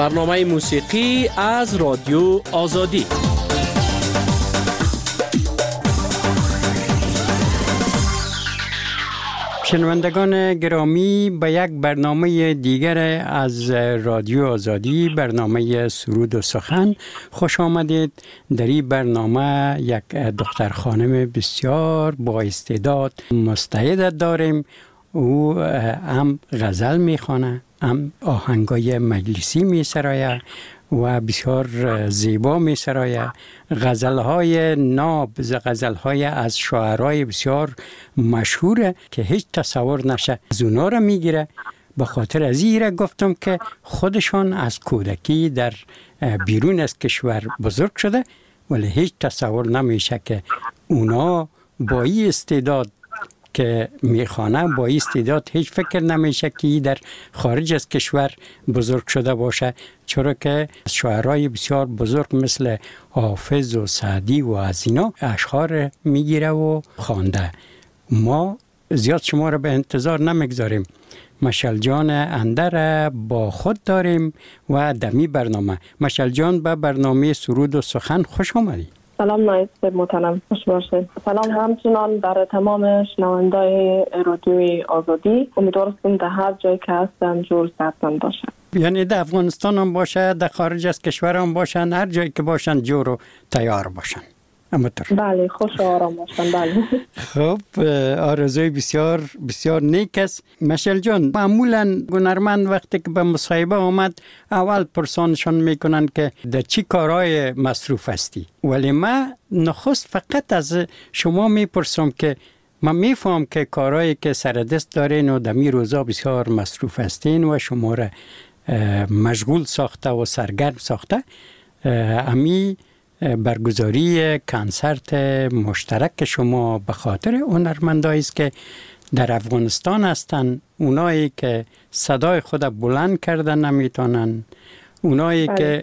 برنامه موسیقی از رادیو آزادی. شنوندگان گرامی، به یک برنامه دیگر از رادیو آزادی، برنامه سرود و سخن خوش آمدید. در این برنامه یک دختر خانم بسیار با استعداد مستعد داریم. او هم غزل میخوانه، هم آهنگای مجلسی میسرایه و بسیار زیبا میسرایه. غزلهای ناب، غزلهای از شاعرای بسیار مشهوره که هیچ تصور نشه از اونا را میگیره. به خاطر از این گفتم که خودشان از کودکی در بیرون از کشور بزرگ شده، ولی هیچ تصور نمیشه که اونا با این استعداد که میخوانه، با این استعداد هیچ فکر نمیشه که در خارج از کشور بزرگ شده باشه، چرا که شاعرای بسیار بزرگ مثل حافظ و سعدی و از اینا اشعار میگیره و خوانده. ما زیاد شما را به انتظار نمیگذاریم. مشعل جان اندر با خود داریم و دمی برنامه. مشعل جان، به برنامه سرود و سخن خوش آمدی. سلام نایب محترم، خوش باشید. سلام همچنان در تمام شنوندای رادیوی آزادی. امیدوارم در هر جایی که هستن جور سرتان باشه. یعنی در افغانستان هم باشه، در خارج از کشور هم باشن، هر جایی که باشن جور و تیار باشن. بله، خوش و آرام باشن. بله. خب، آرزوی بسیار بسیار نیک است. مشعل جان، معمولا هنرمند وقتی که به مصاحبه آمد اول پرسانشان میکنن که در چی کارهای مصروف هستی، ولی من نخست فقط از شما میپرسم که من میفهم که کارهایی که سر دست دارین و در می روزا بسیار مصروف هستین و شما را مشغول ساخته و سرگرم ساخته. امی برگزاری کنسرت مشترک شما به خاطر هنرمندایی است که در افغانستان هستند، اونایی که صدای خود بلند کردن نمیتونن، اونایی که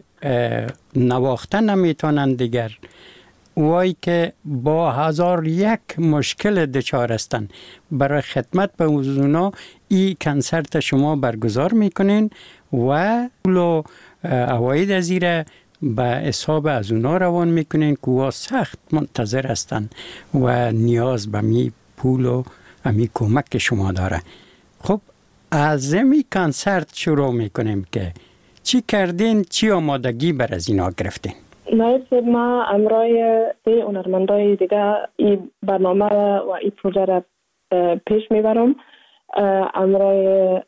نواخته نمیتونن دیگر، اونایی که با 1001 مشکل دچار هستند. برای خدمت به اونا این کنسرت شما برگزار میکنین و پول عواید از ایره به حساب از اونا روان میکنین که اوها سخت منتظر هستن و نیاز به می پول و می کمک شما داره. خب، از می کنسرت شروع میکنیم که چی کردین، چی آمادگی بر از اینا گرفتین؟ نایب، ما امرای سه هنرمندای دیگه این برنامه و این پروژه را پیش میبرم. امرای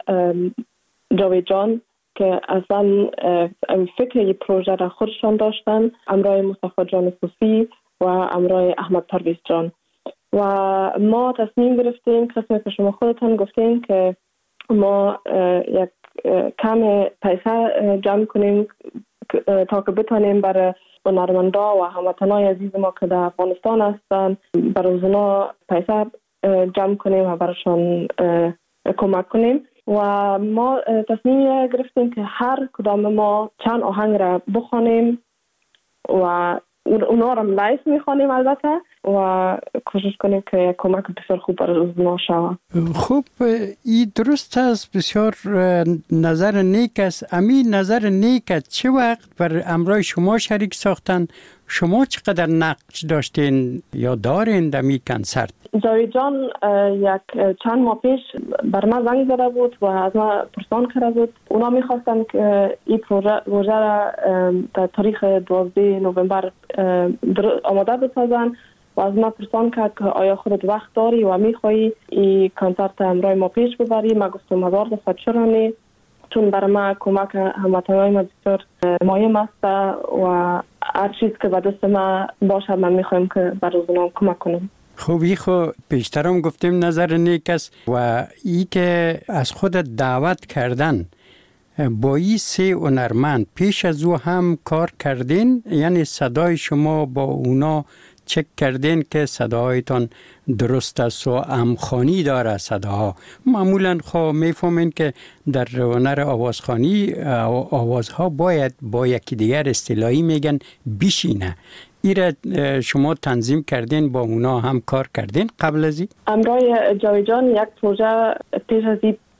جاوید جان که اصلا فکر این پروژه را خودشان داشتن، امرای مصطفی جان صوفی و امرای احمد پرویز جان. و ما تصمیم گرفتیم، قسمی که شما خودتان گفتین، که ما یک کم پیسه جمع کنیم تا که بتانیم برای هنرمندا و هموطنای عزیز ما که در افغانستان هستن، برای اونا پیسه جمع کنیم و برایشان کمک کنیم. و ما تصمیم گرفتیم که هر کدام ما چند آهنگ را بخوانیم و اونا را لایف میخوانیم البته و کوشش کنیم که کمک بسیار خوب برای اونا شود. خوب، این درست است، بسیار نظر نیک است. امین نظر نیک است. چه وقت بر امرای شما شریک ساختن؟ شما چقدر نقش داشتین یا دارین در می کنسرت؟ جاوید جان یک چند ماه پیش بر من زنگ زده بود و از من پرسان کرده بود. اونا میخواستن که این پروژه را در تاریخ 12 نوامبر آماده بسازن و از من پرسان کرد که آیا خودت وقت داری و میخوایی این کنسرت همراه ما پیش ببری؟ من گفتم هزار دفعه چرا نه، چون برای من کمک هموطنای ما بسیار مهم است و هر چیز که به دست من باشه من میخوایم که برای اونا کمک کنم. خوبی، پیشترم گفتیم نظر نیک است و ای که از خود دعوت کردن با این سه هنرمند پیش از او هم کار کردین، یعنی صدای شما با اونا چک کردین که صدایتان درست است و همخوانی داره صداها. معمولا میفهمین که در هنر آوازخوانی آوازها باید با یکی دیگر اصطلاحی میگن بشینه. ایره شما تنظیم کردین، با اونا هم کار کردین قبل از این؟ امرای جاوید جان یک پروژه پیش از این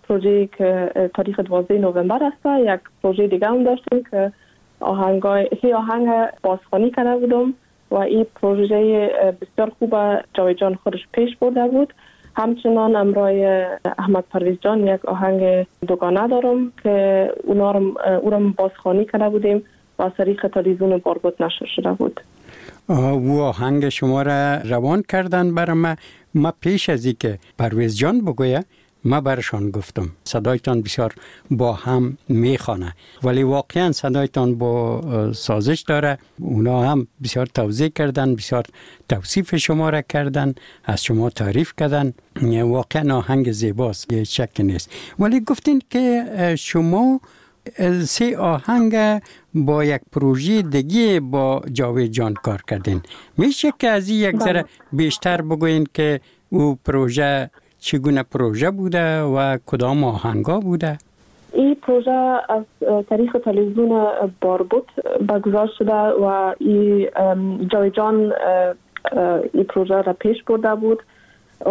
پروژه که تاریخ 12 نوامبر است. یک پروژه دیگه هم داشتیم که آهنگ بازخوانی کرده بودم و این پروژه بسیار خوب جاوید جان خودش پیش برده بود. همچنان امرای احمد پرویز جان یک آهنگ دوگانه دارم که او را بازخوانی کرده بودیم و از طریق تلویزیون باربود نشر شده بود. او آهنگ شما را روان کردن برای ما پیش از اینکه پرویز جان بگویه ما برشان گفتم صدایتان بسیار با هم میخوانه، ولی واقعا صدایتان با سازش داره. اونا هم بسیار توضیح کردن، بسیار توصیف شما را کردن، از شما تعریف کردن. واقعا آهنگ زیباست، یه شک نیست. ولی گفتین که شما 3 آهنگ با یک پروژه دیگه با جاوید جان کار کردین. میشه که از این یک ذره بیشتر بگوین که او پروژه چگونه پروژه بوده و کدام آهنگا بوده؟ این پروژه از طریق تلویزیون باربود برگزار شده و جاوید جان این پروژه را پیش برده بود و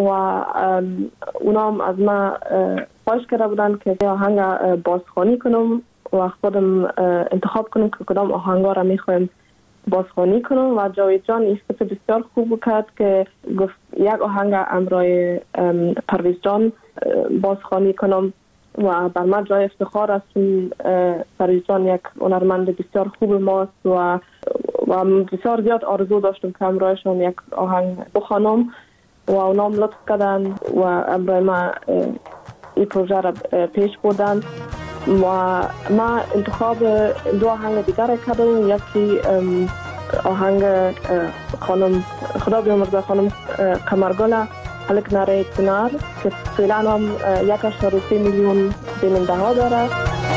اونا هم از ما خواهش کرده بودن که آهنگ بازخوانی کنم و خودم انتخاب کنم که کدام آهنگا را میخوایم بازخوانی کنم و جاوید جان این بسیار خوب کرد که گفت یک آهنگ امرای پرویز جان بازخوانی کنم و بر من جای افتخار است چون پرویز جان یک هنرمند بسیار خوب ماست و بسیار زیاد آرزو داشتم که امرایشان یک آهنگ بخوانم و اونام لطف کردن و امرای ما این پروژه را پیش بردن و ما انتخاب 2 آهنگ دیگر کردم. یکی آهنگ خانم خدا بیامرزه خانم قمرگل هلک نره کنار که فعلا هم 1.3 میلیون بیننده ها داره.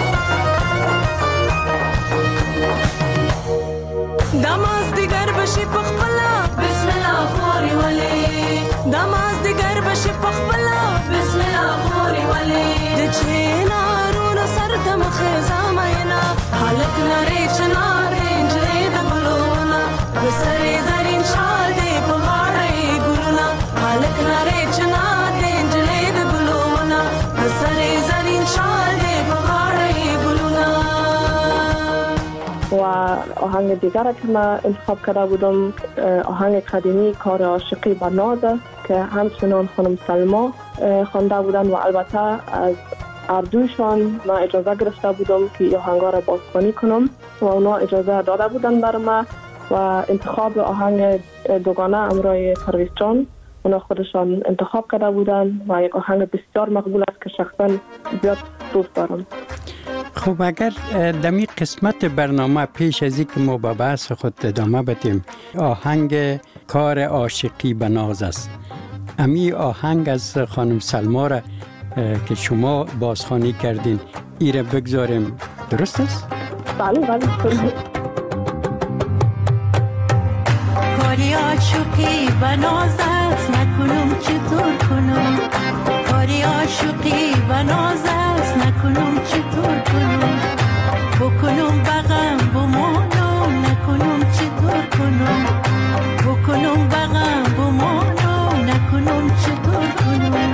دماز دیگر بشی پخبلا بسم الله خوری ولی دماز دیگر بشی پخبلا بسم الله خوری ولی دچینا رونو سردم خزام اینا حالک نری چنار انجلی دبلونا بسری زرین شال دی پغاڑی گلونا حالک نری چنار انجلی دبلونا بسری زرین شال دی پغاڑی گلونا. و آهنگ دیگر که من انتخاب کرده بودم آهنگ قدیمی کار عاشقی به نازه که همچنان خانم سلما خوانده بودن و البته از اردوشان من اجازه گرفته بودم که این آهنگا را بازخوانی کنم و اونا اجازه داده بودن برای من و انتخاب آهنگ دوگانه امرای پرویز جان اونا خودشان انتخاب کرده بودن و یک آهنگ بسیار مقبول است که شخصا زیاد دوست دارم. خب اگر دمی قسمت برنامه پیش از اینکه ما به بحث خود ادامه بدیم آهنگ کار عاشقی به ناز است، امی آهنگ از خانم سلما را که شما بازخوانی کردین ایره بگذاریم، درست است؟ بله کاری عاشقی به ناز است نکنم چطور کنم کاری عاشقی به ناز است نکنم چطور کنم بکنم بغم بمانم نکنم چطور کنم بکنم بغم بمانم نکنم چطور کنم.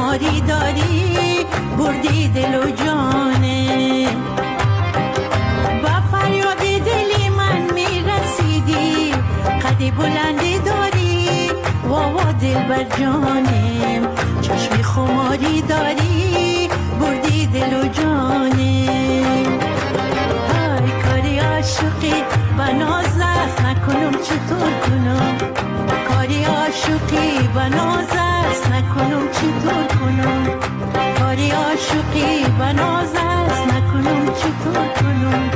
خماری داری بردی دل و جانه با فریاد دلی من میرسیدی قدی بلندی داری واوا دل بر جانم چشم خماری داری بردی دل و جانم های کاری عاشقی بناز است نکنم چطور کنم کاری عاشقی بناز است نکنم چطور کنم کاری عاشقی بناز است نکنم چطور کنم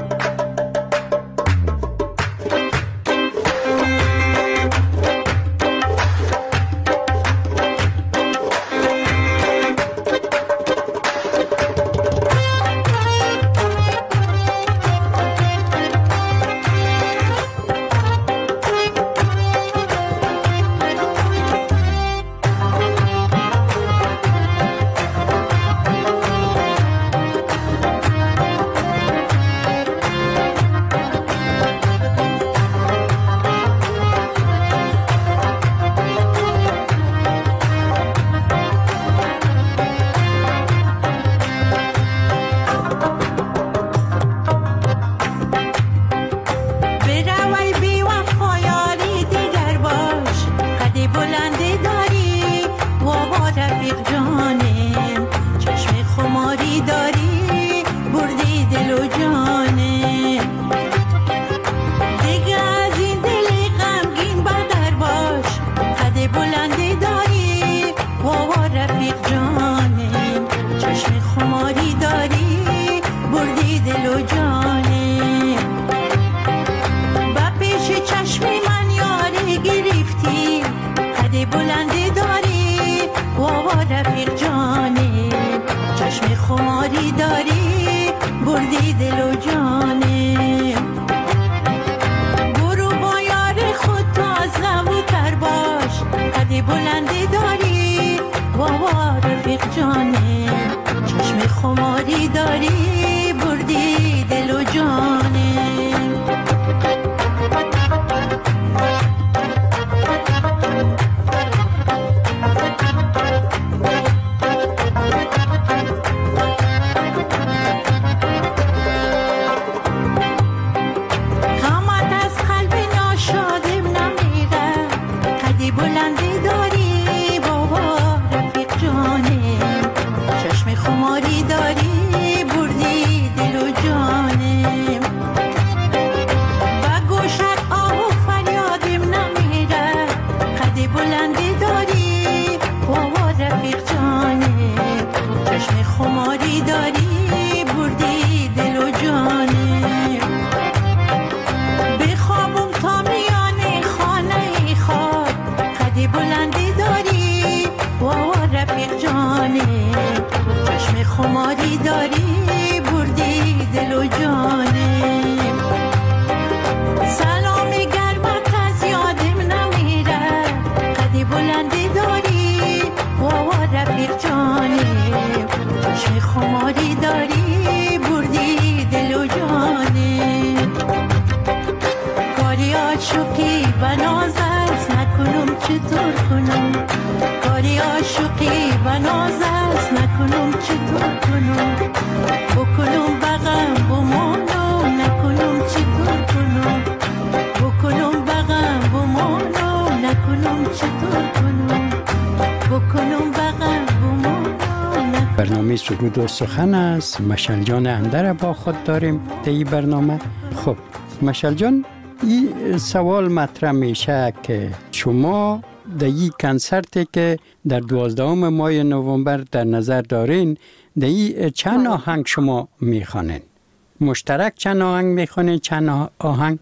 برنامه سرود و سخن است. مشعل جان اندر با خود داریم در این برنامه. خب مشعل جان، این سوال مطرح میشه که شما در این کنسرتی که در 12 ماه نوامبر در نظر دارین، در این چند آهنگ شما میخوانین؟ مشترک چند آهنگ میخوانین؟ چند آهنگ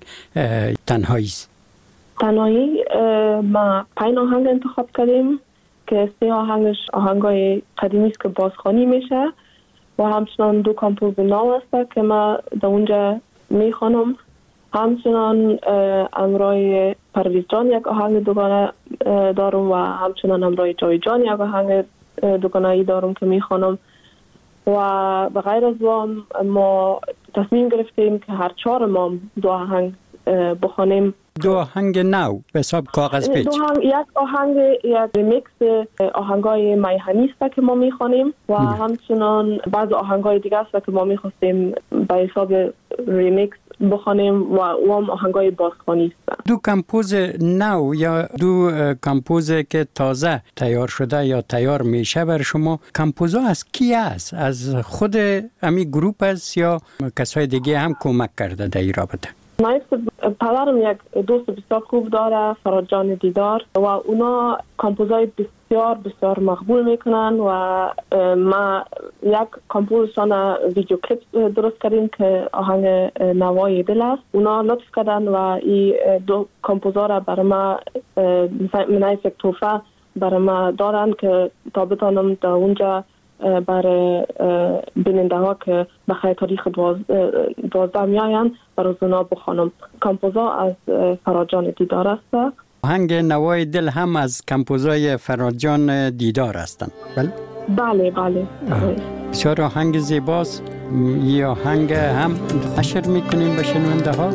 تنهایی است؟ تنهایی ما 5 آهنگ انتخاب کردیم که 3 آهنگش آهنگای قدیمی است که بازخوانی میشه و همچنان 2 کامپوز نو است که ما در اونجا میخوانم. همچنان امرای پرویز جان یک آهنگ دوگانه دارم و همچنان امرای جاوید جان یک آهنگ دوگانه‌ای دارم که میخوانم. و به غیر از ما تصمیم گرفتیم که هر 4 ما 2 آهنگ بخوانیم دو آهنگ نو به حساب کاغذ پیچ. یک آهنگ یک ریمیکس آهنگای میهنی است که ما میخوانیم و همچنان بعض آهنگای دیگه است که ما میخواستیم به حساب ریمیکس بخوانیم و هم آهنگای بازخوانی است. دو کمپوز نو یا دو کمپوز که تازه تیار شده یا تیار میشه بر شما، کمپوزا از کی است؟ از خود امی گروپ است یا کسای دیگه هم کمک کرده در این رابطه؟ پدرم یک دوست بسیار خوب داره، فراد جان دیدار، و اونا کمپوزای بسیار بسیار مقبول میکنن و ما یک کمپوزشان ویدیو کلیپ درست کردیم که آهنگ نوای دل است. اونا لطف کردن و این دو کمپوزا را برای ما منای یک توفه برای ما دارن که تا بتانم در اونجا برای بیننده ها که بخیر تاریخ 12 می آین برای اونا بخوانم. کمپوزا از فراد جان دیدار است. آهنگ نوای دل هم از کمپوزای فراد جان دیدار هستند. بله بله. بسیار آهنگ زیباست. یه آهنگ هم نشر میکنیم به شنونده ها.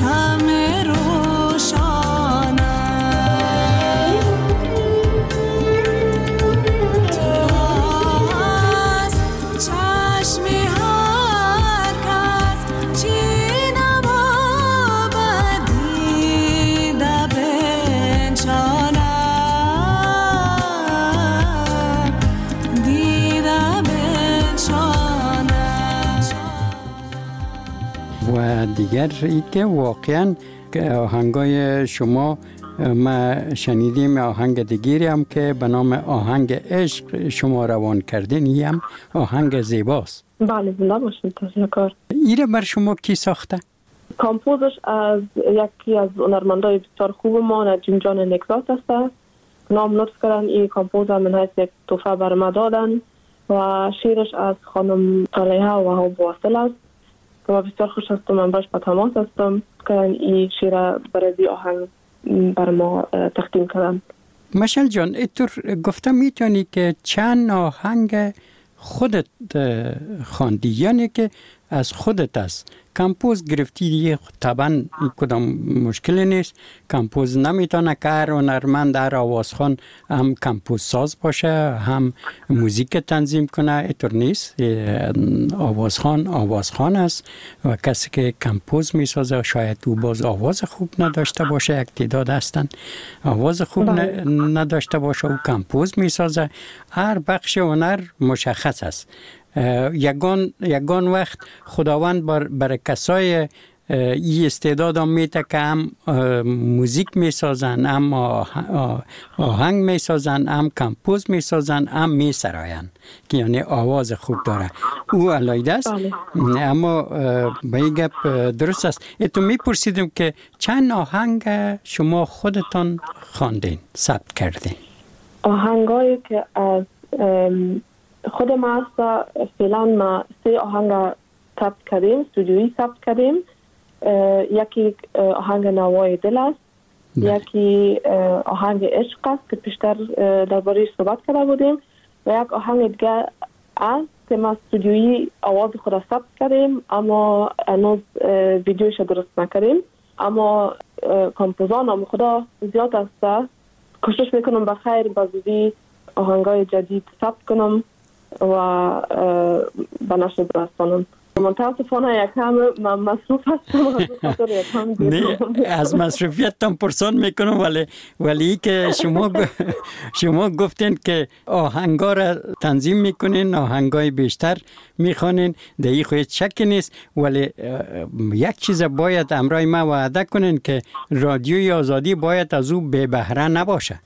همه روشن است. تو از چشم هر کس چی نما بدیده بنشانم، دیده بنشانم. و دیگر ای که واقعا که آهنگای شما ما شنیدیم آهنگ دیگری هم که به نام آهنگ عشق شما روان کردین، این هم آهنگ زیباست. بله زنده باشید. تشکر. ایره بر شما کی ساخته؟ کامپوزش از یکی از هنرمندای بسیار خوب ما نجیم جان نکزات است. نام لطف کردن این کامپوز من حیث یک تحفه بر ما دادن و شیرش از خانم صالحه و حب واصل است که ما بسیار خوش هستم، من باش به تماس هستم که این شیر برای آهنگ بر ما تقدیم کردن. مشعل جان اینطور گفتم میتونی که چند آهنگ خودت خواندی، یعنی که از خودت است کمپوز گرفتی دیگه، طبعا این کدام مشکلی نیست. کمپوز نمیتونه که هر هنرمند هر آوازخوان هم کمپوز ساز باشه هم موزیک تنظیم کنه، اینطور نیست. آوازخوان است و کسی که کمپوز میسازه شاید او باز آواز خوب نداشته باشه، یک تعداد هستن آواز خوب نداشته باشه و کمپوز میسازه. هر بخش هنر مشخص است. یگان وقت خداوند برای کسای این استعداد هم میده که هم موزیک میسازن، هم آهنگ میسازن، هم کمپوز میسازن، هم میسراین که یعنی آواز خوب داره. او علایده است. اما به این گپ درست است. اتو میپرسیدم که چند آهنگ شما خودتان خواندین، ثبت کردین؟ آهنگایی که از خود ما هست فعلا ما 3 آهنگ ثبت کردیم، استودیویی ثبت کردیم. یکی آهنگ نوای دل است، یکی آهنگ عشق است که پیشتر درباره‌اش صحبت کرده بودیم و یک آهنگ دیگه است که ما استودیویی آواز خود را ثبت کردیم اما هنوز ویدیوش درست نکردیم. اما کمپوزان هم خدا زیاد است، کوشش میکنم بخیر بزودی آهنگای جدید ثبت کنم و به نشر برسانم. متاسفانه یکم من مصروف هستم. نه از مصروفیت تام پرسان میکنم، ولی که شما گفتین که آهنگا را تنظیم میکنین، آهنگای بیشتر میخوانین، در این خود شک نیست. ولی یک چیز باید امرای ما وعده کنین که رادیوی آزادی باید از او بی بهره نباشه.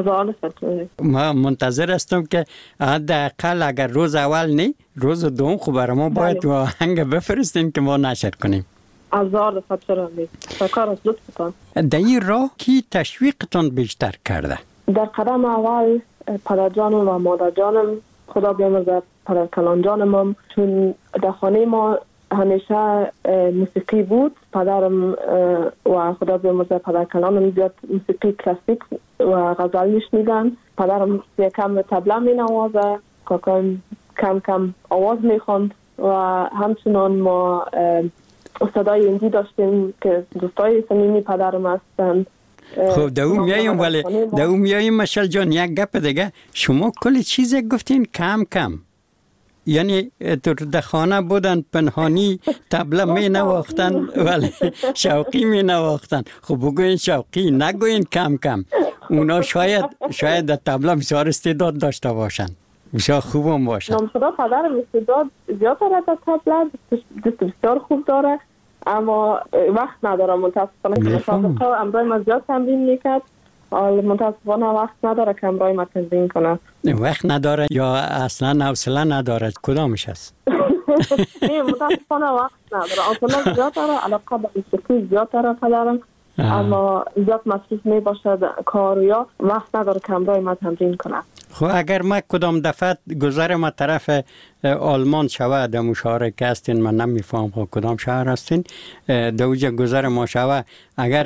ما منتظر هستم که حداقل اگر روز اول نه روز دوم خب برای ما باید آهنگ بفرستین که ما نشر کنیم. هزار دفعه شکر از لطفتان. در این راه کی تشویقتان بیشتر کرده؟ در قدم اول پدر جانم و مادر جانم، خدا بیامرزه پدر کلان جانم، چون در خانه ما همیشه موسیقی بود. پدرم و خدا بیامرزه پدر کلانم زیاد موسیقی کلاسیک و غزل میشنیدن. پدرم یکم طبله مینوازه، کاکایم کم کم آواز میخوند و همچنان ما استادای هندی داشتیم که دوستای صمیمی پدرم هستند. خب در اون میاییم مشعل جان. یک گپ دیگه، شما کل چیز گفتین کم کم، یعنی در خانه بودن پنهانی طبله می نواختن ولی شوقی می نواختن. خب بگوین شوقی، نگوین کم کم. اونا شاید در طبله بسیار استعداد داشته باشن، بسیار خوب هم باشن. نامشده پدرم استعداد زیاد داره در طبله، دست بسیار خوب داره اما وقت نداره. متاسفانه که مسابقه امرای ما زیاد تمرین میکرد، متاسفانه وقت نداره که امرای ما تمرین کنه. وقت نداره یا اصلا حوصله نداره؟ کدامش هست؟ نه متاسفانه وقت نداره. حوصله زیاد داره، علاقه به موسیقی زیاد داره پدرم، اما زیاد مصروف می باشه کار یا وقت نداره که امرای ما تمرین کنه. خب اگر ما کدام دفعه گذر ما طرف آلمان شوه در مشاوره که هستین، من نمیفهم خب کدام شهر هستین، دوجه گذر ما شوه، اگر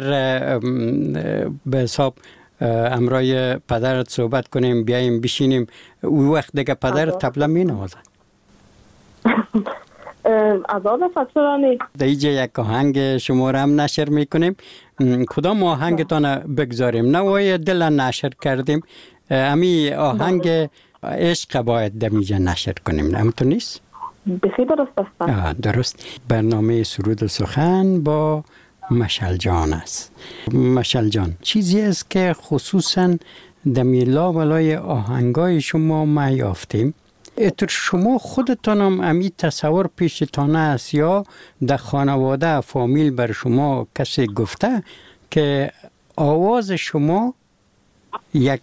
به حساب امرای پدرت صحبت کنیم بیاییم بشینیم، او وقت دیگه پدر طبله می نوازه. آزاد فصلانی در اینجا یک آهنگ شما را هم نشر میکنیم. کدام آهنگتان بگذاریم؟ نوای دل نشر کردیم، امی آهنگ عشق باید دمیجا نشر کنیم، همونطور نیست؟ بخی درست است. درست. برنامه سرود و سخن با مشعل جان است. مشعل جان، چیزی است که خصوصا دمیلا ولای آهنگای شما ما یافتیم، اتر شما خودتان هم امی تصور پیشتان است یا در خانواده فامیل بر شما کسی گفته که آواز شما یک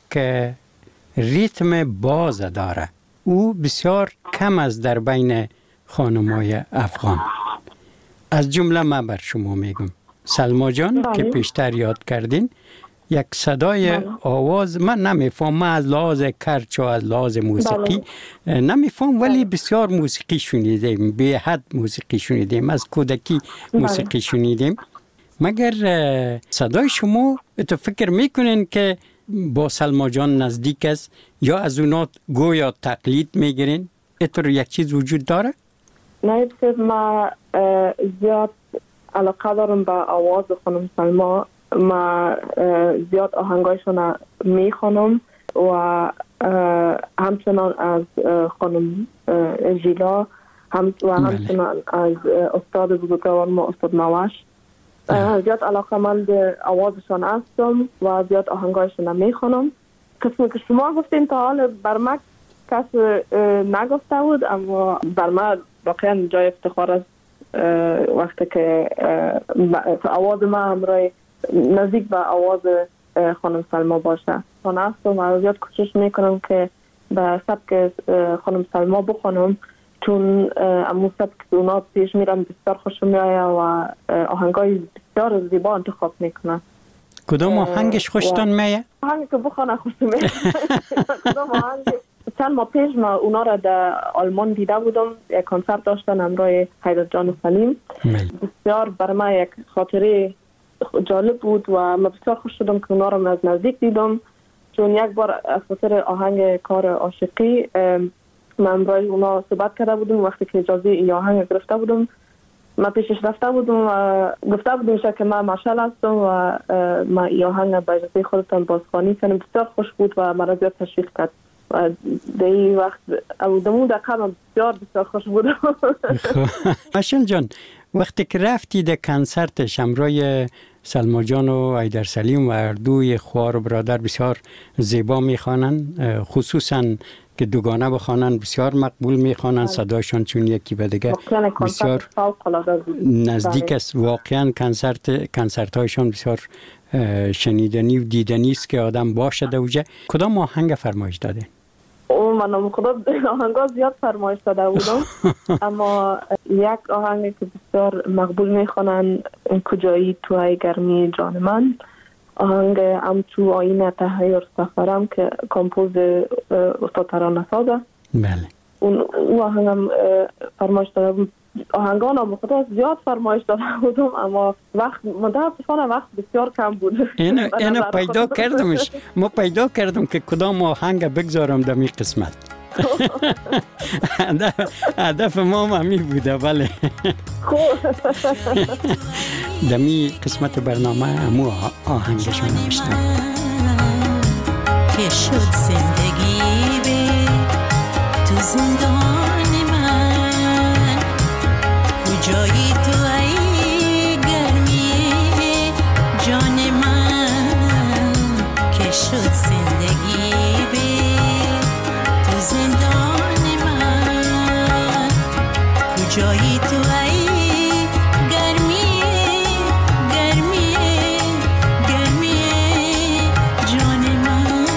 ریتم باز داره؟ او بسیار کم است در بین خانمای افغان. از جمله من بر شما میگم سلما جان که پیشتر یاد کردین، یک صدای آواز من نمیفهم، من از لحاظ کرچ و از لحاظ موسیقی نمیفهم، ولی بسیار موسیقی شنیدیم، به حد موسیقی شنیدیم، از کودکی موسیقی شنیدیم. مگر صدای شما تو فکر میکنین که با سلما جان نزدیک است یا از اونا گویا تقلید میگیرین؟ اینطور یک چیز وجود داره؟ نه، ما زیاد علاقه دارم به آواز خانم سلما. ما زیاد آهنگایشون میخوانم و همچنان از خانم ژیلا و همچنان از استاد بزرگوار ما استاد نواش زیاد علاقه من به آوازشان هستم و زیاد آهنگایشون میخوانم. قسمی که شما گفتین تا حال بر من کس نگفته بود، اما بر من واقعا جای افتخار است وقتی که آواز من همراه نزدیک به آواز خانم سلما باشه. من هستم و زیاد کوشش میکنم که به سبک خانم سلما بخونم، چون امو سبک که اونا پیش میرم بسیار خوش میآید و آهنگای بسیار زیبا انتخاب میکنن. کدام آهنگش خوشتان میاد؟ آهنگی که بخونه خوش میاد. کدام آهنگ؟ چند ماه پیش ما اونا را در آلمان دیده بودم، یک کنسرت داشتن همراه حیدر جان سلیم. بسیار برای من یک خاطره جالب بود و من بسیار خوش شدم که اونا را از نزدیک دیدم، چون یک بار از خاطر آهنگ کار عاشقی من برای اونا صحبت کرده بودم. وقتی که اجازه این آهنگ گرفته بودم من پیشش رفته بودم و گفته بودم که من مشعل هستم و من این آهنگ به اجازه خودتان بازخوانی کنم. بسیار خوش بود و مرا زیاد تشویق کرد و در این وقت دمون دقیقه من بسیار خوش بودم. مشعل جان، وقتی که رفتی در کنسرتش همراه سلما جان و حیدر سلیم و اردوی خوار و برادر بسیار زیبا میخوانن، خصوصا که دوگانه بخوانن بسیار مقبول میخوانن، صدایشان چون یکی به دیگه بسیار نزدیک است. واقعا کنسرت هایشان بسیار شنیدنی و دیدنی است که آدم باشه در اوجه. کدام آهنگ فرمایش داده؟ من خدا آهنگا زیاد فرمایش داده بودم، اما یک آهنگ که بسیار مقبول میخوانن کجایی تو ای گرمی جان من، آهنگ ام تو آینه تحیر سفرم که کمپوز استاد ترانه سازه. بله. اون آهنگم فرمایش داده بود. آهنگان هم خدا زیاد فرمایش داده بودم، اما وقت متاسفانه وقت بسیار کم بود. اینو پیدا کردمش. ما پیدا کردم که کدام آهنگ بگذارم در می قسمت. هدف ما همی بوده. بله. در می قسمت برنامه همو آهنگشون نوشتم که شد زندگی به تو زندان من، کجایی تو ای گرمی جان من، که شد زندگی به تو زندان من، کجایی تو ای گرمی گرمی گرمی جان من.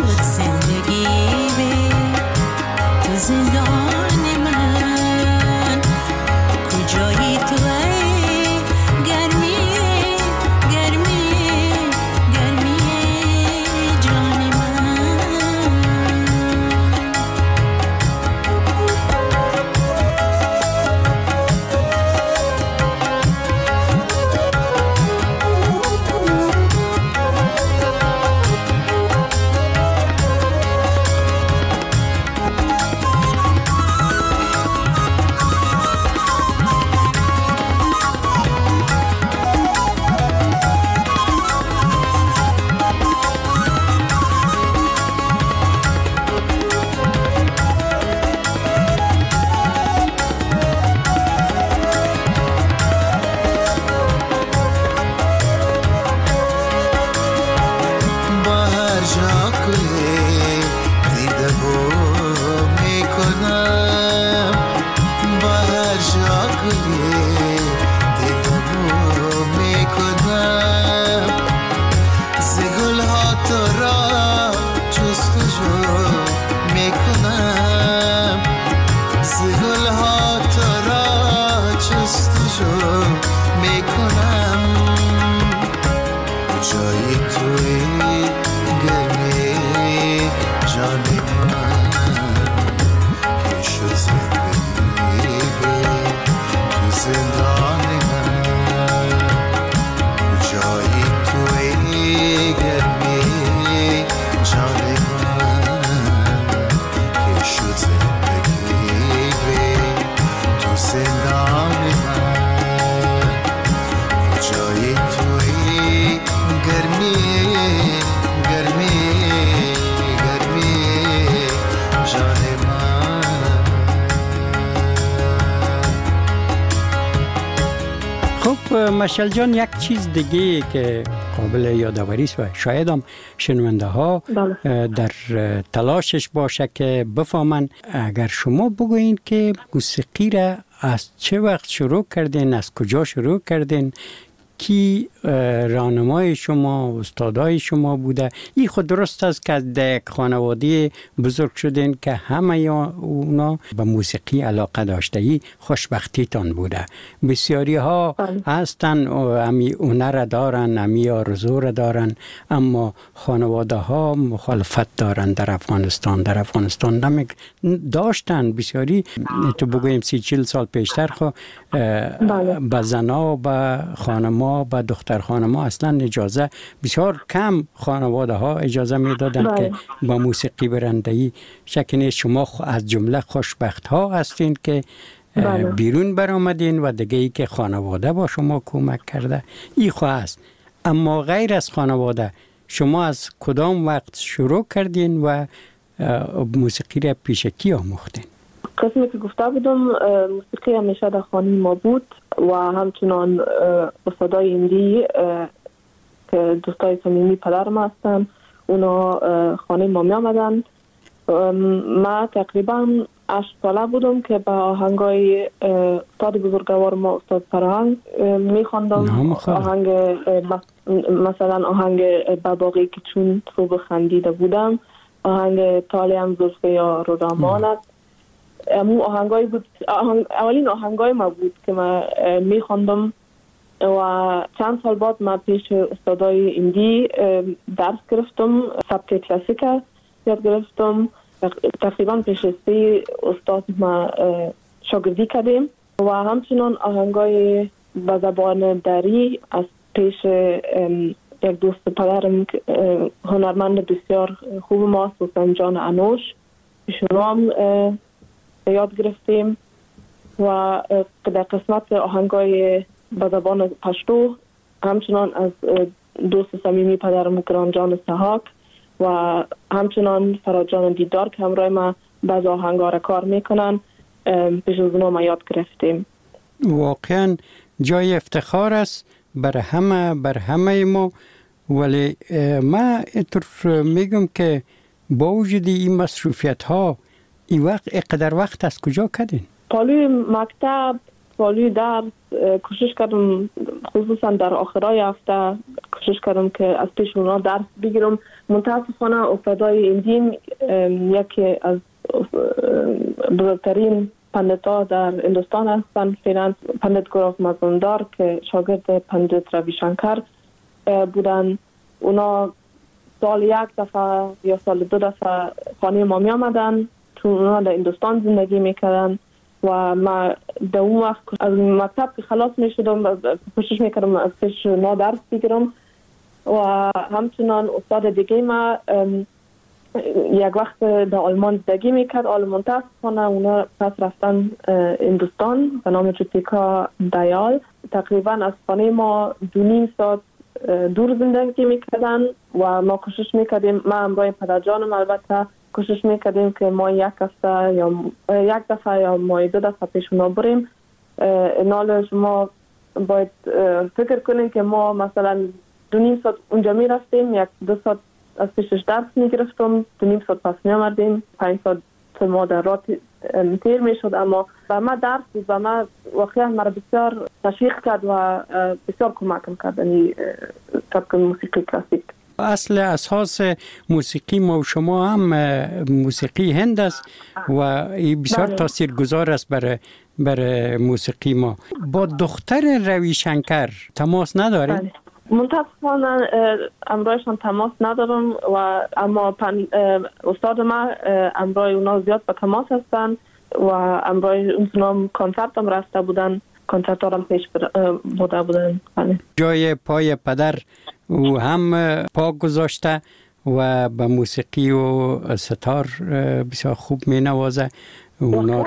شد زندگی به تو زندان من کجایی تو ای گرمی گرمی گرمی جان من مشعل جان، یک چیز دیگه که قابل یادآوری است و شاید هم شنونده ها در تلاشش باشه که بفهمن، اگر شما بگوین که موسیقی را از چه وقت شروع کردین، از کجا شروع کردین، کی راهنمای شما، استادای شما بوده؟ این خود درست است که از یک خانواده بزرگ شدین که همه اونا به موسیقی علاقه داشته، ای خوشبختیتان بوده. بسیاری ها هستن امی هنر دارن، امی آرزو را دارن، اما خانواده ها مخالفت دارن. در افغانستان داشتن بسیاری، تو بگویم 30-40 سال پیشتر خو به زنا، به خانما، به دختر خانما اصلا اجازه، بسیار کم خانواده ها اجازه می دادن که با موسیقی برندهی. شک نیست شما از جمله خوشبخت ها هستین که بیرون برآمدین و دیگه ای که خانواده با شما کمک کرده ای خو است. اما غیر از خانواده شما از کدام وقت شروع کردین و موسیقی را پیش کی آموختین؟ قسمی که گفته بودم، موسیقی همیشه در خانه ما بود و همچنان استادای ایندی که دوستای صمیمی پدرم هستن، اونا خانه ما می آمدن. ما تقریبا 8 ساله بودم که با آهنگای استاد بزرگوار ما، استاد فرهنگ می خواندم. آهنگ مثلا آهنگ بباقی که چون صبح خندیده بودم، آهنگ طالعم زلف یار و رامانت. امو آهنگای بود، اولین آهنگای ما بود که ما می خواندم و چند سال بعد ما پیش استادای ایندی درس گرفتم، سبک کلاسیک یاد گرفتم. تقریبا پیش 3 استاد ما شاگردی کردیم و همچنان آهنگای به زبان دری از پیش یک دوست پدرم هنرمند بسیار خوب ما، حسین جان انوش، ایشون هم یاد گرفتیم. و در قسمت آهنگای به زبان پشتو همچنان از دوست صمیمی پدرم گرانجان سحاک و همچنان فراجان دیدار که همراه ما بعض آهنگا را کار میکنن، پیش از ما یاد گرفتیم. واقعا جای افتخار است بر همه ما. ولی ما اینطور میگم که با وجود این مصروفیت ها این وقت اقدر وقت از کجا کردین؟ پالوی مکتب، پالوی درس کوشش کردم، خصوصا در آخرای هفته کوشش کردم که از پیش اونا درس بگیرم. متاسفانه استادای این دین یکی از بزرگترین پندتا در هندوستان هستند. فعلا پندت گروف مزاندار که شاگرد پندت روی شنکر بودن، اونا سال یک دفعه یا سال 2 دفعه خانه ما می آمدن، چون اونا در هندوستان زندگی میکردن و ما در اون وقت از مکتب که خلاص می شدم کوشش میکردم از پیش اونا درس بگیرم. و همچنان استاد دیگه ما یک وقت در آلمان زندگی میکرد، آلمان متاسفانه اونا پس رفتن هندوستان به نام جوتیکا دیال. تقریبا از خانه ما 2.5 ساعت دور زندگی میکردن و ما کوشش میکردیم، ما همراه پدرجانم البته کوشش میکردیم که ما یک دفعه یا ما 2 دفعه پیش اونا بریم. اینال شما باید فکر کنیم که ما مثلا 2.5 ساعت اونجا میرفتیم، 1-2 ساعت از پیشش درس میگرفتم، 2.5 ساعت پس میامدیم، 5 ساعت ما در راه تیر میشد. اما و ما درس بود و ما واقعا مرا بسیار تشویق کرد و بسیار کمکم کرد یعنی سبک موسیقی کلاسیک. اصل اساس موسیقی ما و شما هم موسیقی هند است و این بسیار تاثیرگذار است برای موسیقی ما. با دختر روی شنکر تماس نداریم؟ متاسفانه امرایشان تماس ندارم و اما استاد ما امرای اونا زیاد به تماس هستن و امرای اونا کنسرت هم رفته بودن، کنسرت هم پیش بودن. جای پای پدر او هم پا گذاشته و به موسیقی و ستار بسیار خوب می نوازه. اونا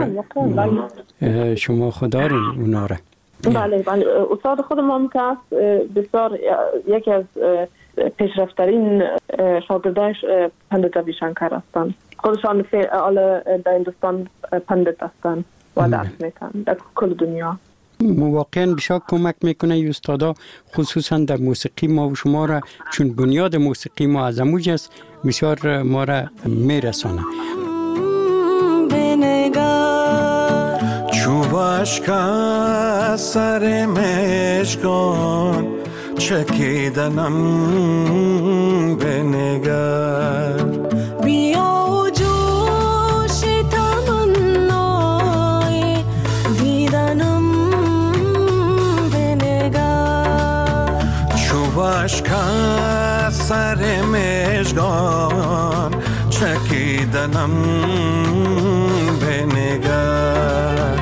را شما خدارین اونا را. بله استاد خودم هم که بسیار یکی از پیشرفترین شاگردایش پندت روی شنکر هستند. خودشان در هندوستان پندت هستند و درس میکنن در کل دنیا. واقعا بسیار کمک میکنه این استادا، خصوصا در موسیقی ما و شما را، چون بنیاد موسیقی ما از اموج است، بسیار ما را میرسانه. چوبش که سر مشکان چکیدنم بنگر، بیا و جوش تمنای دیدنم بنگر. چوبش که سر مشکان چکیدنم بنگر.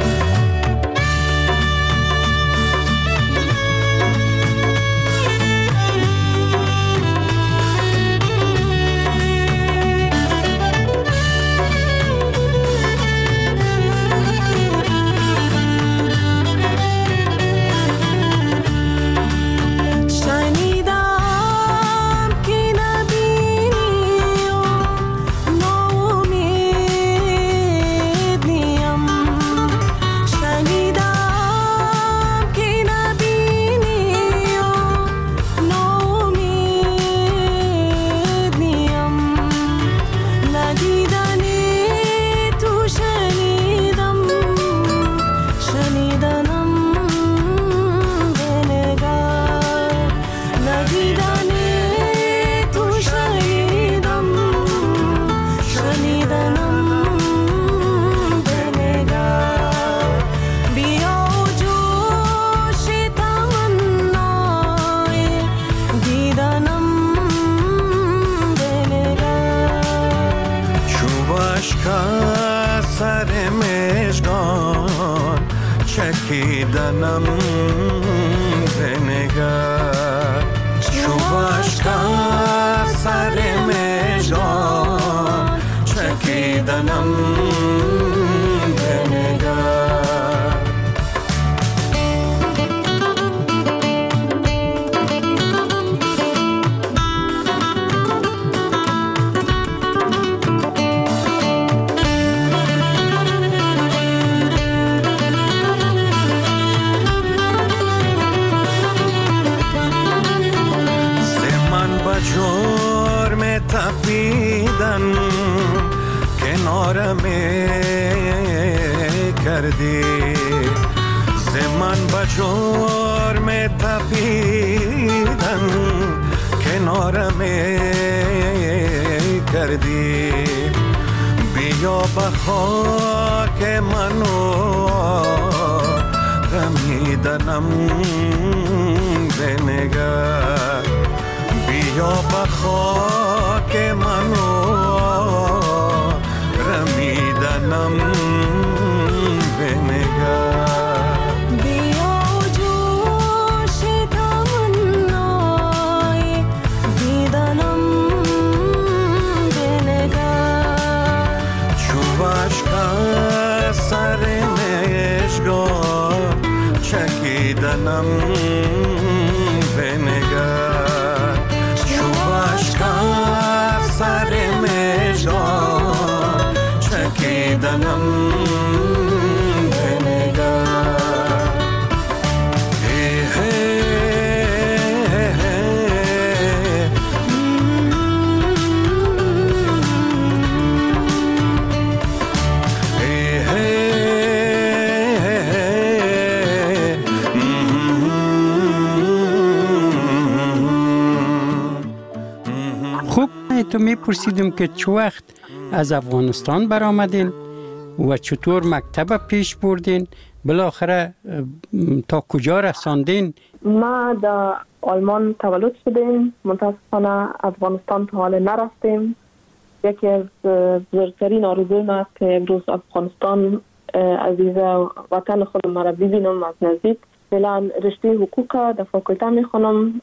چکیدنم بنگر. چوبش که سر مژگان چکیدنم بنگر. تپیدن کنارم کردی، زمان با جرم تپیدن به خاک منو رمیدنم بنگر بیا به خاک منو رمیدنم بنگر بیا جوش تمنای دیدنم بنگر چو اشکا سر مشگاه چکیدنم بنگر چو اشکا سر مشگاه چکیدنم تو میپرسیدم که چه وقت از افغانستان برآمدین و چطور مکتب پیش بردین، بالاخره تا کجا رساندین؟ ما در آلمان تولد شدیم، متاسفانه افغانستان تا حال نرفتیم. یکی از بزرگترین آرزوی ما است که امروز افغانستان عزیز وطن خود ما را ببینم از نزدیک. فعلا رشته حقوق در فاکولته میخونم،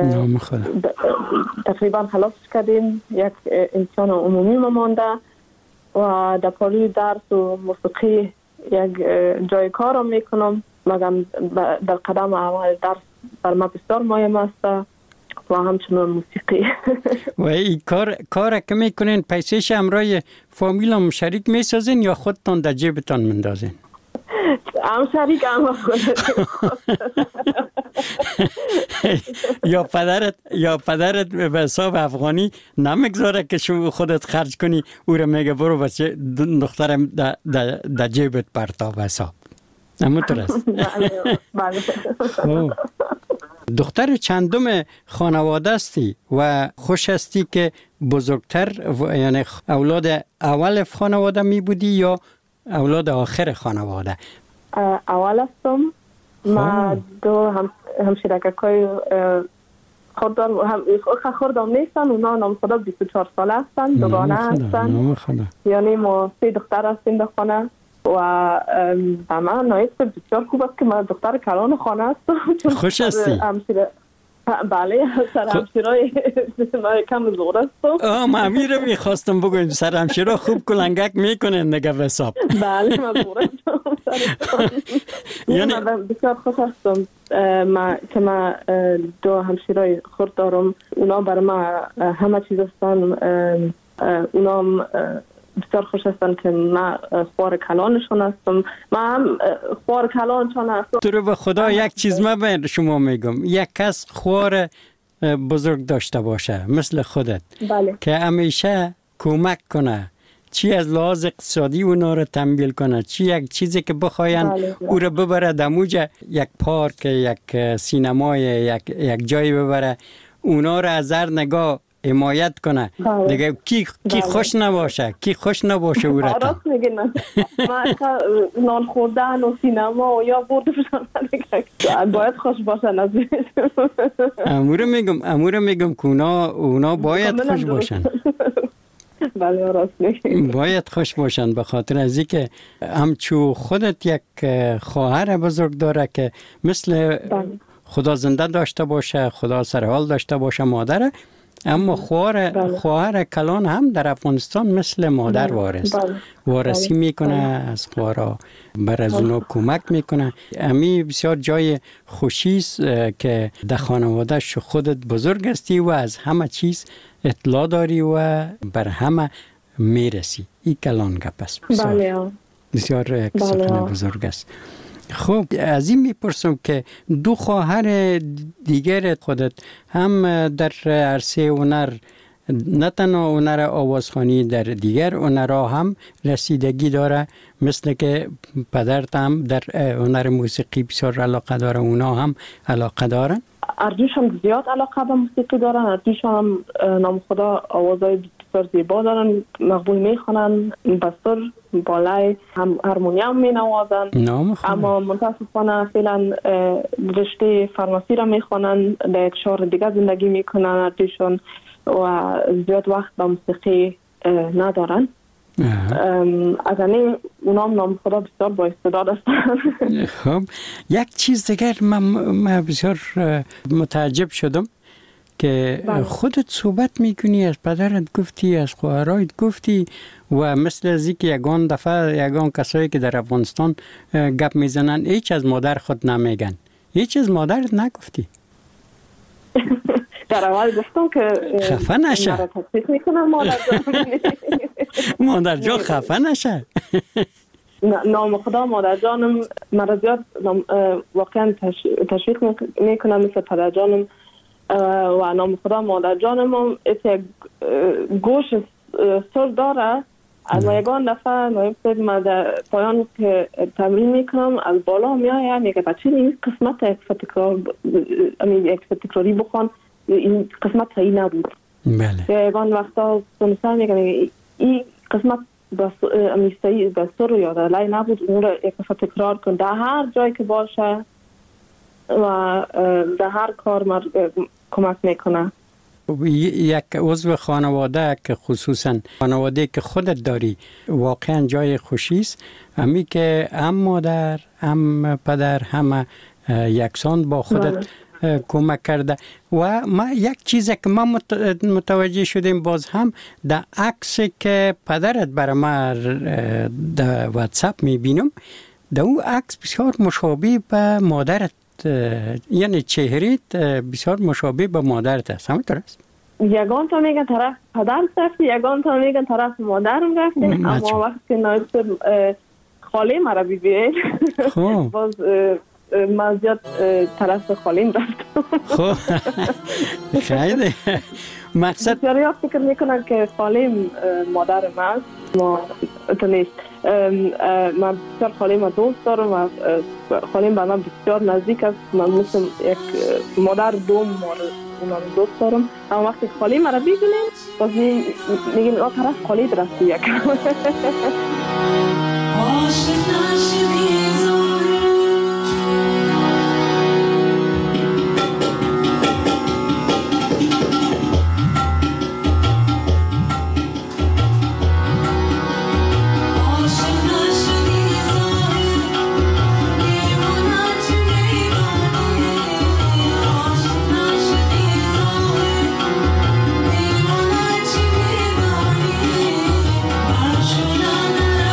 تقریبا خلاص کردیم. یک امتحان عمومی ما مانده و در پاروی درس و موسیقی یک جای کار میکنم. مگم در قدم اول درس بر ما بسیار مهم است و همچنان موسیقی. و این کار که میکنین پیسش همراه فامیلم شریک میسازین یا خودتان در جیبتان مندازین؟ هم شریک هم خودت. یا پدرت به حساب افغانی نمیگذاره که شما خودت خرج کنی، او رو میگه برو بچه دخترم در جیبت پرتاب حساب. همونطور است. بله. دختر چندم خانواده استی و خوش استی که بزرگتر یعنی اولاد اول خانواده می بودی یا اولاد آخر خانواده؟ اول هستم. ما دو همشیرکای خوردم نیستن، اونا نام خدا 24 ساله هستن، دوگانه هستن. یعنی ما 3 دختر هستیم در خانه و به من نایست بسیار خوب است که من دختر کلان خانه هستم. خوش هستی؟ بله، سر همشیرای کم زور هستم. ما امیر میخواستم بگویم سر همشیرا خوب کلنگک میکنن نگه به حساب. بله من زور هستم. یعنی من بسیار خوش هستم که من 2 همشیرای خورد دارم. اونا برای ما همه چیز هستن. اونا هم بسیار خوش هستن که من خوار کلانشون هستم. من هم خوار کلانشون هستم. تو رو به خدا یک چیز من به شما میگم، یک کس خوار بزرگ داشته باشه مثل خودت. بله. که همیشه کمک کنه، چی از لحاظ اقتصادی اونا رو تمویل کنه، چی یک چیزی که بخواین او رو ببره دموجه، یک پارک، یک سینمای، یک جایی ببره، اونا رو از هر نگاه حمایت کنه. دیگه کی خوش نباشه، کی خوش نباشه او را تا راست میگین. من نان خوردن و سینما و یا بردشان باید خوش باشن. از امور میگم که اونا باید خوش باشن. بله راست میگین، باید خوش باشن، به خاطر از اینکه همچو خودت یک خواهر بزرگ داره که مثل خدا زنده داشته باشه، خدا سر حال داشته باشه مادره، اما خواهر کلان هم در افغانستان مثل مادر وارسی میکنه، از خواهرها بر از اونا کمک میکنه. امی بسیار جای خوشی است که در خانواده خودت بزرگ هستی و از همه چیز اطلاع داری و بر همه میرسی. این کلان گپ است. بسیار یک سخن بزرگ است. خب از این میپرسم که 2 خواهر دیگر خودت هم در عرصه هنر، نه تنها هنر آوازخوانی، در دیگر هنرها هم رسیدگی داره، مثل که پدرت هم در هنر موسیقی بسیار علاقه داره، اونا هم علاقه دارن؟ اردوش هم زیاد علاقه به موسیقی دارن. اردوش هم نام خدا آوازهای بسیار زیبا دارن، مقبول میخونن، بسر بالای هم هارمونیوم می نوازن. اما متاسفانه فعلا رشته فارماسی را میخونن، در یک شهر دیگه زندگی میکنن ارتیشون و زیاد وقت به موسیقی ندارن. از این اونام نام خدا بسیار با استعداد هستن. خب یک چیز دیگر من بسیار متعجب شدم که خودت صحبت میکنی، از پدرت گفتی، از خواهرایت گفتی و مثل از اینکه یگان دفعه یگان کسایی که در افغانستان گپ میزنن هیچ از مادر خود نمیگن. هیچ از مادرت نگفتی؟ در اول گفتم که خفه نشه. مرا تصدیق میکنم مادر جان خفه نشه. نام خدا مادر جانم مرا زیاد واقعا تشویق میکنم مثل پدر جانم و نام خدا مادر جانم هم یک گوش سر داره. از یگان دفعه نایب ما در پایان که تمرین میکنم از بالا میآید میگه بچه این قسمت یک تکراری بخوان، این قسمت صحیح نبود. بله. یگان وقتا سنسان میگه این قسمت صحیح به سر رو یاد لای نبود، اون رو یک دفعه تکرار کن در هر جایی که باشه و در هر کار کمک میکنه. یک عضو خانواده که خصوصا خانواده که خودت داری واقعا جای خوشی است، همی که هم مادر هم پدر هم یکسان با خودت کمک کرده. و ما یک چیزی که ما متوجه شدیم باز هم در عکس که پدرت برای ما در واتساپ میبینم، در اون عکس بسیار مشابه به مادرت، یعنی چهرهت بسیار مشابه به مادرت است. همینطور است؟ یگان تا میگن طرف پدرم رفتی، یگان تا میگن طرف مادرم رفتی. اما وقتی که نایب خاله مرا ببینید باز من زیاد طرف خالیم رفتم. خب خیلی مقصد بسیاری ها فکر میکنن که خالیم مادر من است، ما تو نیست. من بسیار خالیم دوست دارم و خالیم به من بسیار نزدیک است. من مثل یک مادر دوم اونم دوست دارم. اما وقتی خالیم مرا ببینیم باز میگیم آه طرف خالی درستی یک. Na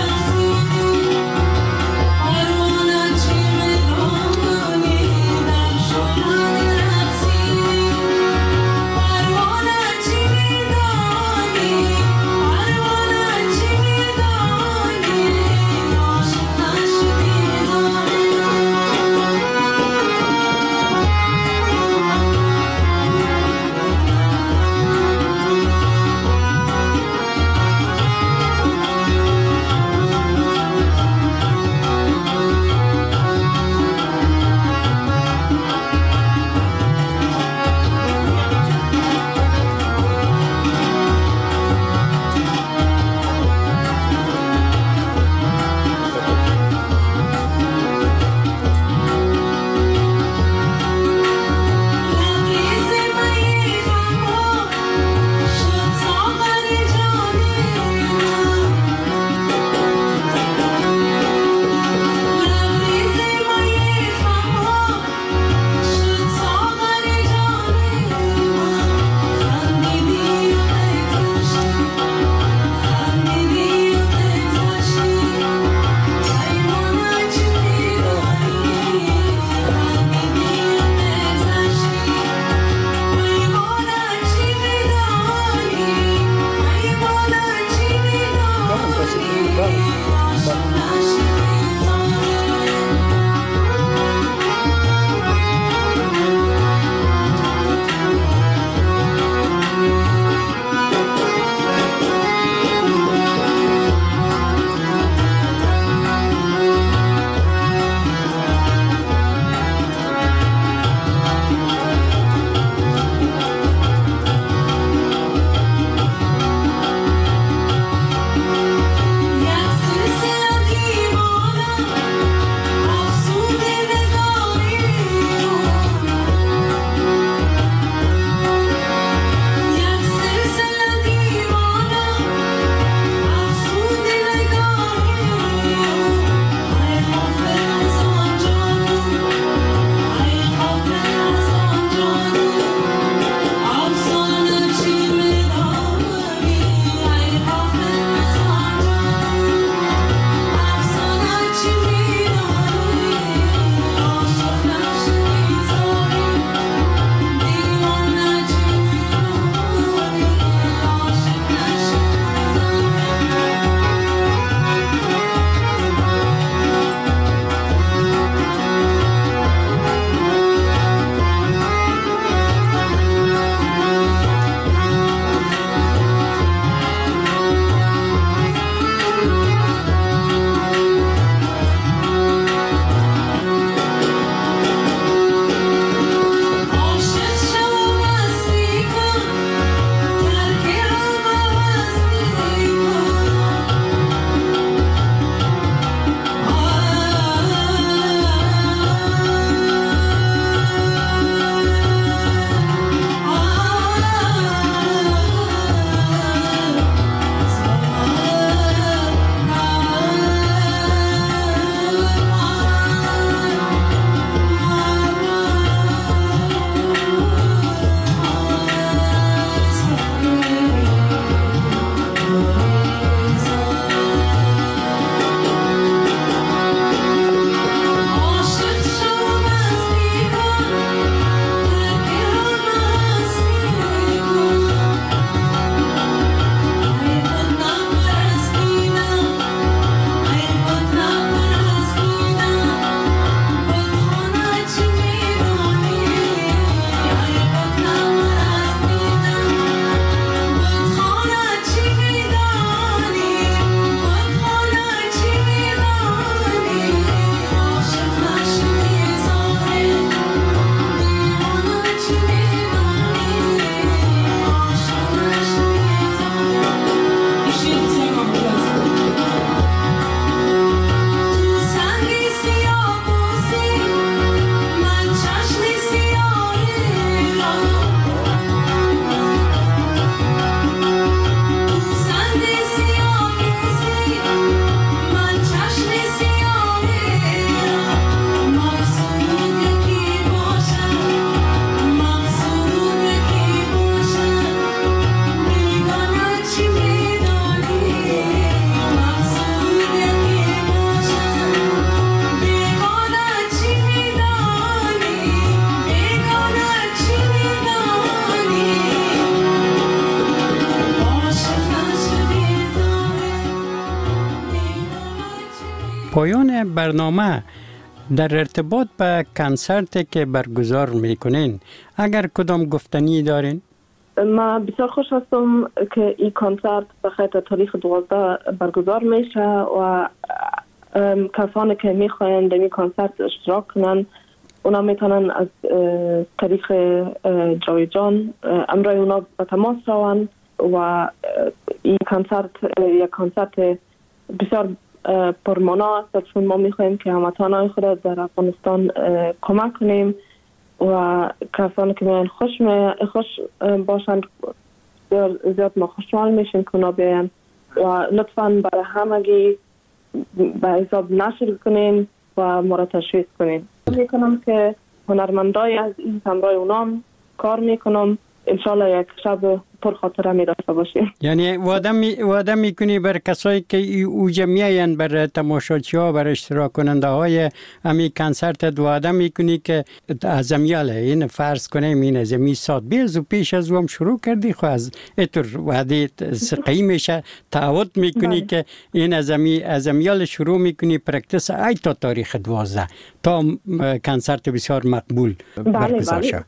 پایان برنامه در ارتباط به کنسرتی که برگزار میکنین اگر کدام گفتنی دارین؟ ما بسیار خوش هستم که این کنسرت به خاطر تاریخ 12 برگزار میشه و کسانی که میخواین در این کنسرت اشتراک کنن اونا میتونن از طریق جاوید جان امرای اونا به تماس روان و این کنسرت یک کنسرت بسیار پرمانا است چون ما میخوایم که هموطنان خود در افغانستان کمک کنیم و کسانی که میان خوش باشند زیاد ما خوشحال میشیم که اونا بیان و لطفاً برای همگی به حساب نشر کنیم و ما را تشویق کنیم. میکنم که هنرمندای از این همراه اونام کار میکنم انشالله یک شب پر خاطره می داشته باشیم. یعنی وعده میکنی بر کسایی که اوجا میاین بر تماشاچی ها بر اشتراک کننده های امی کنسرت وعده میکنی که از امیاله این فرض کنیم این از امی ساعت بیزو پیش از هم شروع کردی خو از اتر وعده سقی میشه تعهد میکنی که این از امیال شروع میکنی پرکتس ای تا تاریخ 12 تا کنسرت بسیار مقبول برگزار شد.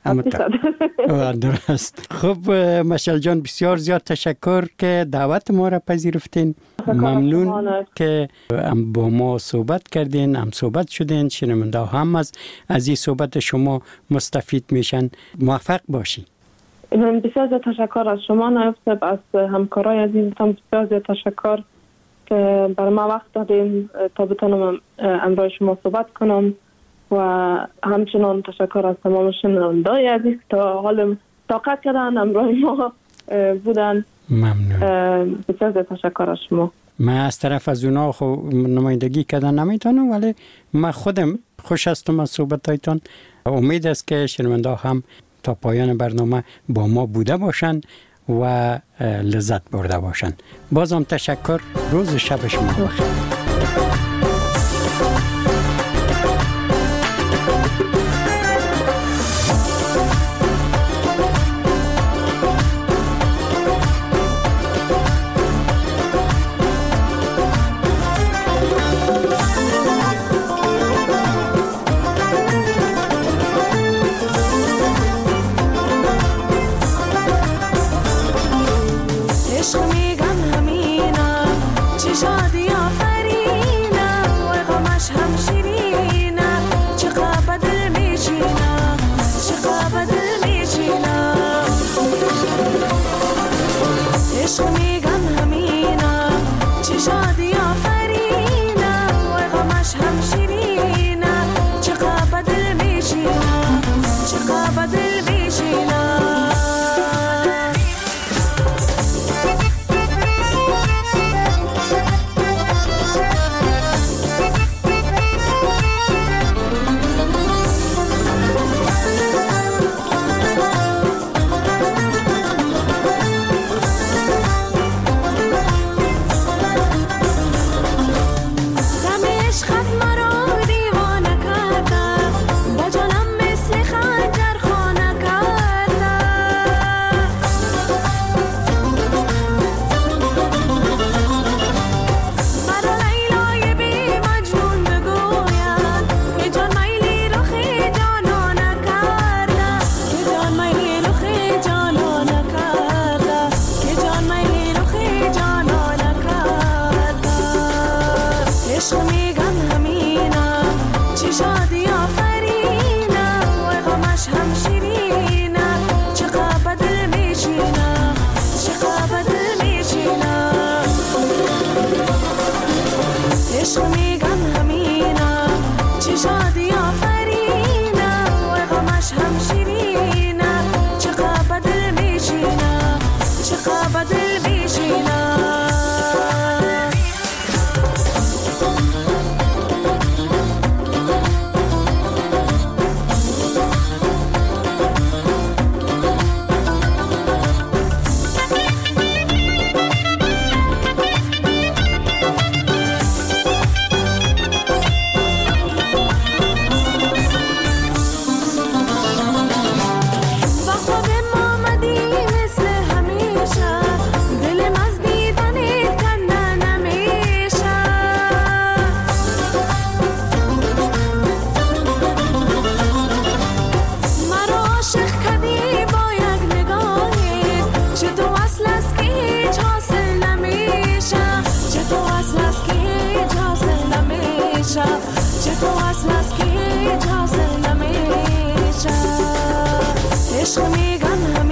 درست. خب مشعل جان بسیار زیاد تشکر که دعوت ما را پذیرفتین. ممنون که با ما صحبت کردین، هم صحبت شدین. شنونده هم از این صحبت شما مستفید میشن. موفق باشین. بسیار زیاد تشکر از شما نایب صاحب، از همکارای عزیزتان بسیار زیاد تشکر که برای ما وقت دادین تا بتونم امروز شما صحبت کنم و همچنان تشکر از تمام شنونده‌های عزیز تا حال طاقت کردن امروز ما بودن. ممنون. بسیار زیاد تشکر از شما. من از طرف از اونا خو نمایندگی کردن نمیتونم ولی من خودم خوش هستم از صحبتایتان. امید است که شنونده هم تا پایان برنامه با ما بوده باشن و لذت برده باشن. بازم تشکر. روز شب شما بخیر. عشق میگن